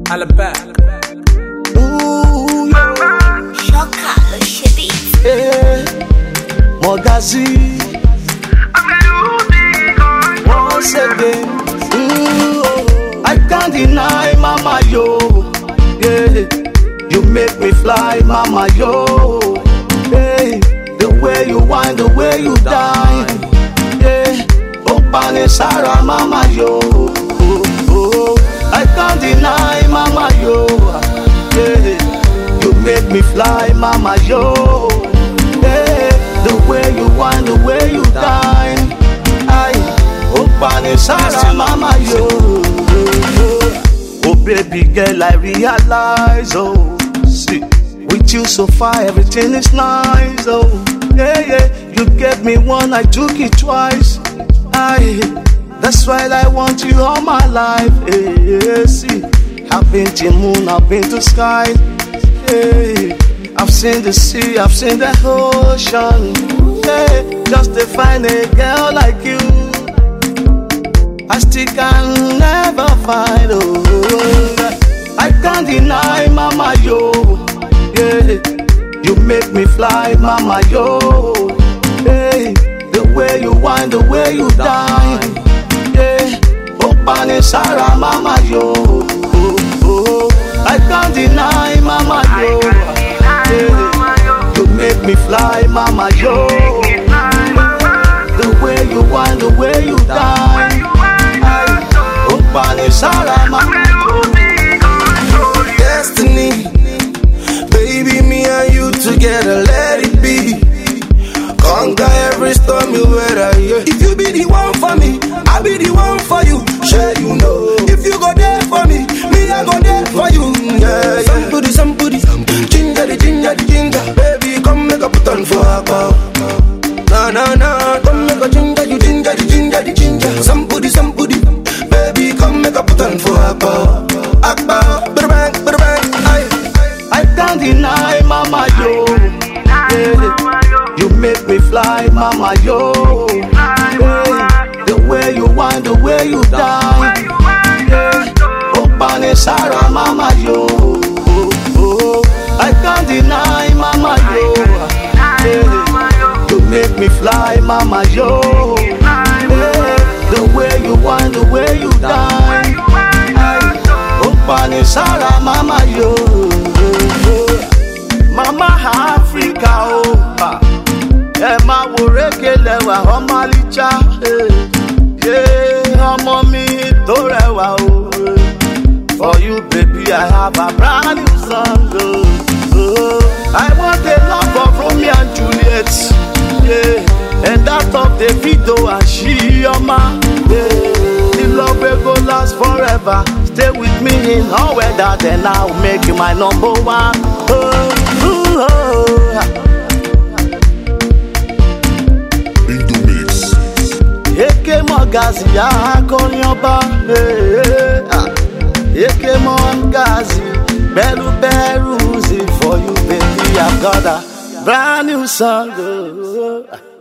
Alaba. Ooh, Shoka le shebit. yeah. Mogazi. Once again. Ooh, I can't deny, mama, yo. Yeah. You make me fly, mama, yo. Hey, the way you whine, the way you dine. Yeah. Opane Sarah, mama, yo. I can't deny, mama, yo. Yeah. You make me fly, mama, yo. Yeah. The way you whine, the way you dine. Opane Sarah, mama, yo. Oh, baby girl, I realize, oh, see, with you so far, everything is nice, oh, yeah, yeah. You gave me one, I took it twice. That's why I want you all my life. Hey, see, I've been to moon, I've been to sky. Hey, I've seen the sea, I've seen the ocean. Hey, just to find a girl like you, I still can never find. Oh, I can't deny, mama, yo. Yeah, you make me fly, mama, yo. Hey, the way you whine, the way you dine. Yeah, Opane Sarah, mama, yo. I can't deny, mama, yo. Yeah, you make me fly, mama, yo. The way you whine, the way you dine. Opane Sarah, mama, yo. Destiny, baby, me and you together, let it be. Conquer every storm you weather, yeah. If you be the one for me, I be the one for you. Sure you know. If you go there for me, me I go there for you. Yeah, yeah. Somebody, ginger the ginger. Baby, come make a put on for a bow. No, come make a ginger the ginger. Somebody, baby, come make a put on for a bow. Bang, I can't deny, mama, yo. Yeah, you make me fly, mama, yo. Yeah, the way you whine, the way you dine. Yeah, Opane Sarah, mama, yo. I can't deny, mama, yo. Yeah, you make me fly, mama, yo. Yeah, the way you whine, the way you dine. Opane Sarah, mama, yo. Mama Africa, oh, Emma Woreke lewa, Omalicha, yeah, Omomi Torewa, oh. For you, baby, I have a brand new song, oh. I want a love of Romeo and Juliet, yeah, and that of Davido and Shioma, yeah. The love will go last forever. Stay with me in all weather, then I'll make you my number one. Eke Mogazi akọrin ọba, Eke Mogazi, beru, for you, baby, I've got a brand new song.